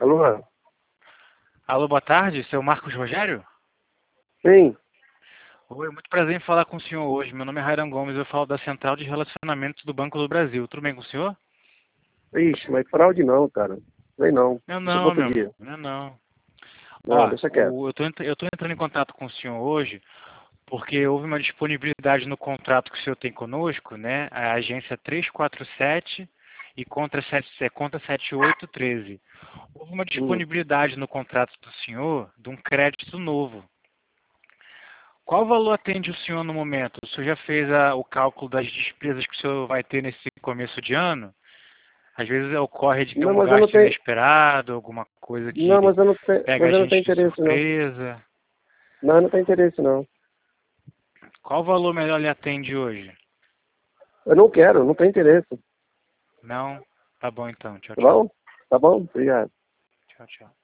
Alô? Alô, boa tarde, seu Marcos Rogério? Sim. Oi, muito prazer em falar com o senhor hoje. Meu nome é Rairan Gomes, eu falo da Central de Relacionamentos do Banco do Brasil. Tudo bem com o senhor? Ixi, mas fraude não, cara. Vem não. Não, Deixa pra não, outro meu dia. amigo, não, não. Não, Ó, deixa quieto. eu tô entrando em contato com o senhor hoje porque houve uma disponibilidade no contrato que o senhor tem conosco, né? A agência 347 e conta 7813. Houve uma Hum. disponibilidade no contrato do senhor de um crédito novo. Qual valor atende o senhor no momento? O senhor já fez o cálculo das despesas que o senhor vai ter nesse começo de ano? Às vezes ocorre de ter Não, um mas eu não gasto tenho. inesperado, alguma coisa que Não, mas eu não tenho. pega Mas a eu não tenho gente de interesse, não. surpresa. Não, eu não tenho interesse, não. Qual valor melhor lhe atende hoje? Eu não quero, não tenho interesse. Não? Tá bom então. Tchau, Tá tchau. bom? Tá bom? Obrigado. Tchau, tchau.